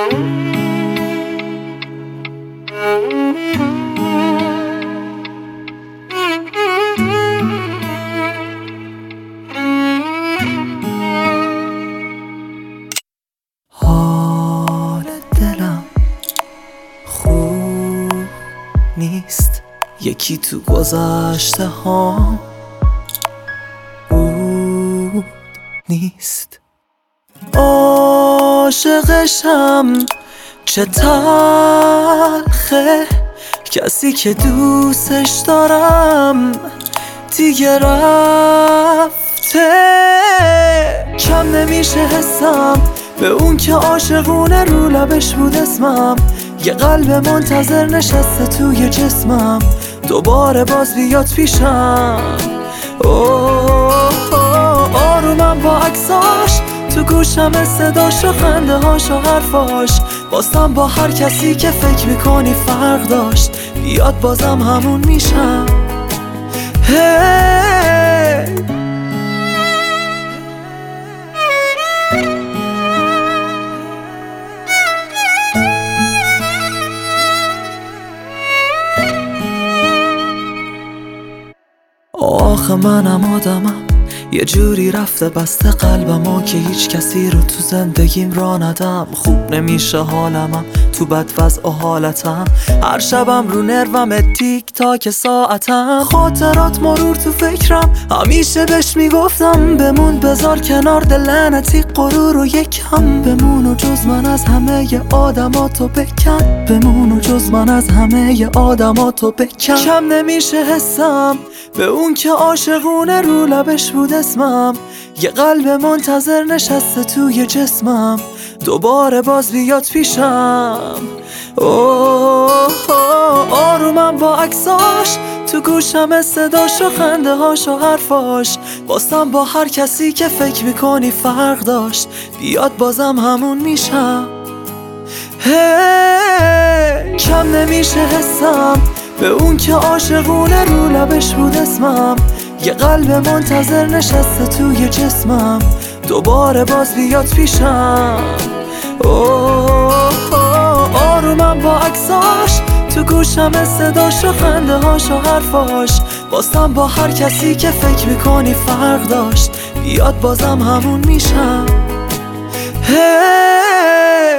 حال دلم خوب نیست، یکی تو گذشته ها بود نیست. عاشقشم چه تلخه، کسی که دوستش دارم دیگه رفته. کم نمیشه حسم به اون که عاشقونه رو لبش بود اسمم. یه قلب منتظر نشسته توی جسمم، دوباره باز بیاد پیشم. آرومم با عکساش، تو گوشم صداش و خنده هاش و حرفاش. باستم با هر کسی که فکر میکنی فرق داشت، بیاد بازم همون میشم. آخه منم آدمم، یه جوری رفته بسته قلبم که هیچ کسی رو تو زندگیم را ندم. خوب نمیشه حالمم تو بد وضع و حالتم، هر شبم رو نروم تیک تاک ساعتم. خاطرات مرور تو فکرم، همیشه بهش میگفتم بمون بذار کنار دل لعنتی غرور و یکم بمون و جز من از همه ی آدماتو بکن. بمون و جز من از همه ی آدماتو بکن. کم نمیشه حسم به اون که عاشقونه رو لبش بود اسمم. یه قلب منتظر نشسته توی جسمم، دوباره باز بیاد پیشم. آرومم با عکساش، تو گوشم صداش و خنده هاش و حرفاش. باستم با هر کسی که فکر میکنی فرق داشت، بیاد بازم همون میشم. کم نمیشه حسم به اون که عاشقونه رو لبش بود اسمم. یه قلب منتظر نشسته توی جسمم، دوباره باز بیاد پیشم. آرومم با عکساش، تو گوشم صداش و خنده هاش و حرفاش. باستم با هر کسی که فکر میکنی فرق داشت، بیاد بازم همون میشم.